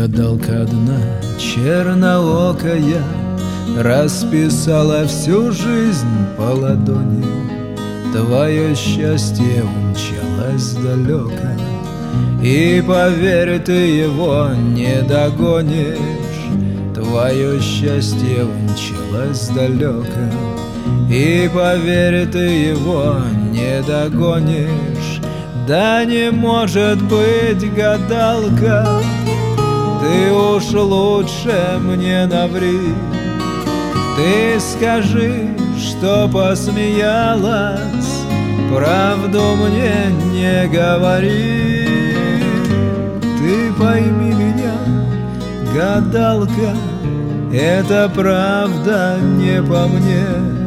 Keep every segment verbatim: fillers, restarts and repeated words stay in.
Гадалка одна, черноокая, расписала всю жизнь по ладони. Твое счастье умчалось далеко, и, поверь, ты его не догонишь. Твое счастье умчалось далеко, и, поверь, ты его не догонишь. Да не может быть, гадалка, ты уж лучше мне наври. Ты скажи, что посмеялась, правду мне не говори. Ты пойми меня, гадалка, это правда не по мне.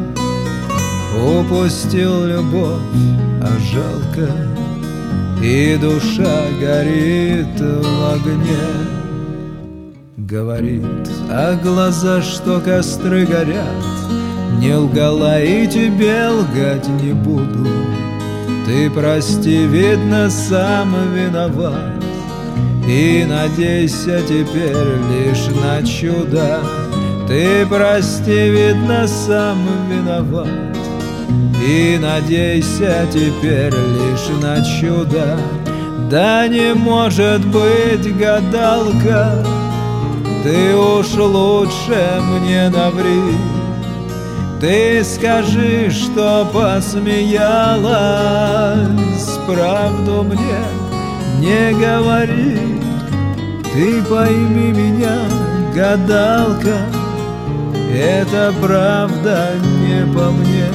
Упустил любовь, а жалко, и душа горит в огне. Говорит, а глаза, что костры горят, не лгала и тебе лгать не буду. Ты прости, видно, сам виноват, и надейся теперь лишь на чудо. Ты прости, видно, сам виноват, и надейся теперь лишь на чудо. Да не может быть, гадалка, ты уж лучше мне наври. Ты скажи, что посмеялась, правду мне не говори. Ты пойми меня, гадалка, это правда не по мне.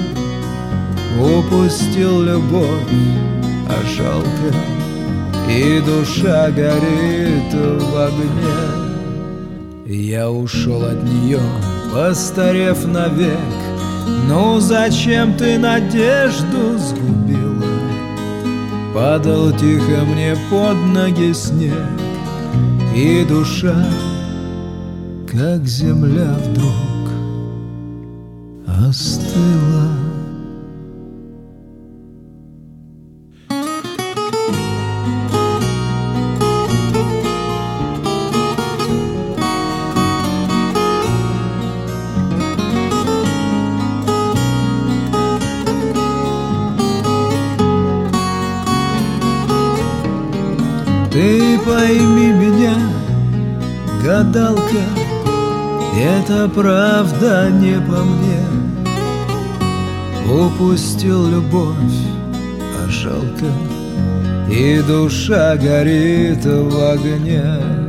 Упустил любовь, а жалко, и душа горит в огне. Я ушел от нее, постарев навек. Ну зачем ты надежду сгубила? Падал тихо мне под ноги снег, и душа, как земля, вдруг остыла. Ты пойми меня, гадалка, это правда не по мне. Упустил любовь, а жалко, и душа горит в огне.